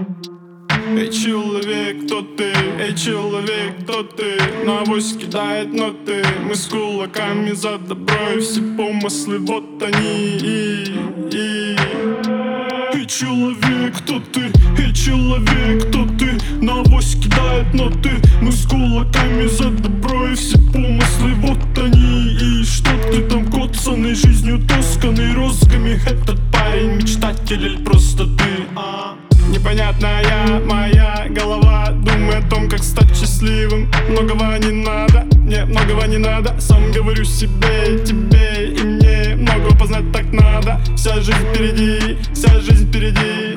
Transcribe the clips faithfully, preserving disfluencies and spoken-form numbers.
Эй, человек, кто ты? Эй, человек, кто ты? На авось кидает ноты. Мы с кулаками за добро, и все помыслы, вот они. И, и. Эй, человек, кто ты? Эй, человек, кто ты? На авось кидает ноты. Мы с кулаками за добро, и все помыслы, вот они. И что ты там, коцаный, жизнью тосканный, розгами? Этот парень мечтатель или просто ты? А? Непонятная моя голова думает о том, как стать счастливым. Многого не надо, мне многого не надо. Сам говорю себе, тебе и мне многого познать так надо. Вся жизнь впереди, вся жизнь впереди.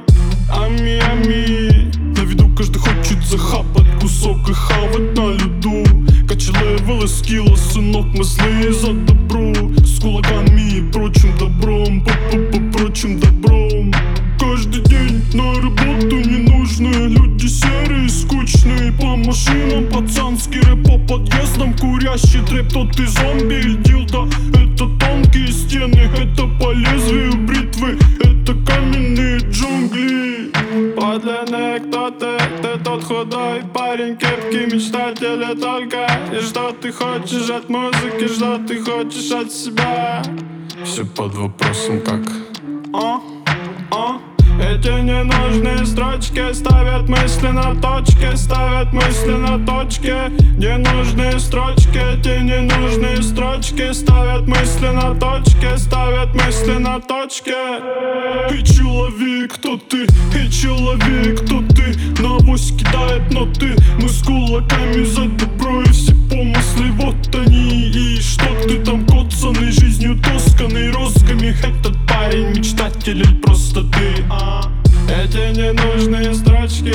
Ами, ами. На виду каждый хочет захапать кусок и хавать на льду. Качелевел скилла, сынок, мы злые за добро. С кулаками и прочим добром, по-по-по прочим добром. Каждый день на работу ненужные люди серые, скучные. По машинам пацанский рэп, по подъездам курящий трэп. Тот и зомби и дилда. Это тонкие стены, это по лезвию бритвы, это каменные джунгли. Подлинный кто ты? Ты тот худой парень, крепкий мечтатель и только. И что ты хочешь от музыки, что ты хочешь от себя? Все под вопросом как? А? А? Эти ненужные строчки ставят мысли на точке, ставят мысли на точке. Ненужные строчки, эти ненужные строчки ставят мысли на точке, ставят мысли на точке. Эй, человек, кто ты? Эй, человек, кто ты? На авось кидает ноты. Мы с кулаками за добро, и все помыслы, вот они. И что ты там, коцаный, жизнью тосканный, розгами? Этот парень мечтатель или просто ты? А? Эти ненужные строчки,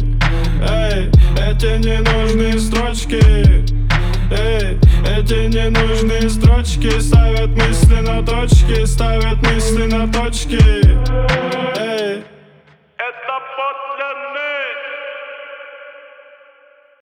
эй, эти ненужные строчки, эй, эти ненужные строчки ставят мысли на точки, ставят мысли на точки, эй. Это подлинный